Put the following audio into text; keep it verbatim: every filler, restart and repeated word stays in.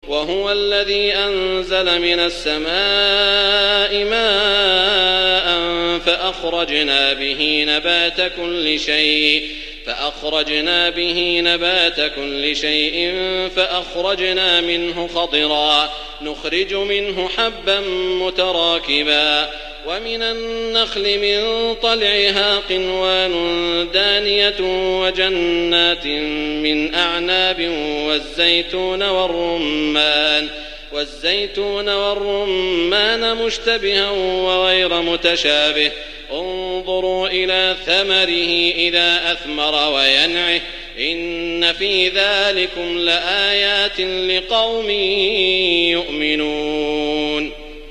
وهو الذي أنزل من السماء ماء فأخرجنا به نبات كل شيء فأخرجنا به نبات كل شيء فأخرجنا منه خضرا نخرج منه حبا متراكبا ومن النخل من طلعها قنوان دانية وجنات من أعناب والزيتون والرمان والزيتون والرمان مشتبها وغير متشابه انظروا إلى ثمره إذا أثمر وينعه إن في ذلكم لآيات لقوم يؤمنون.